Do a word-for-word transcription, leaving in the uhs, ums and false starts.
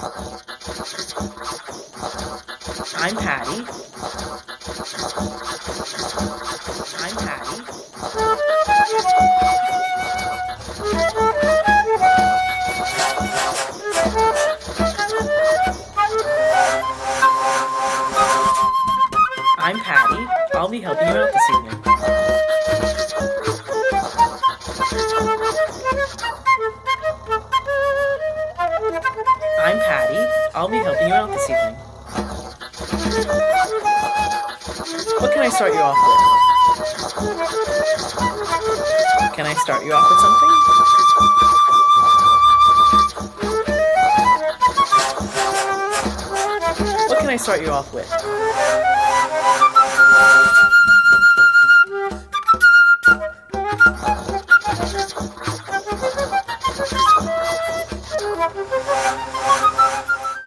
I'm Patty. I'm Patty. I'm Patty. I'll be helping you out this evening. I'm Patty. I'll be helping you out this evening. What can I start you off with? Can I start you off with something? What can I start you off with?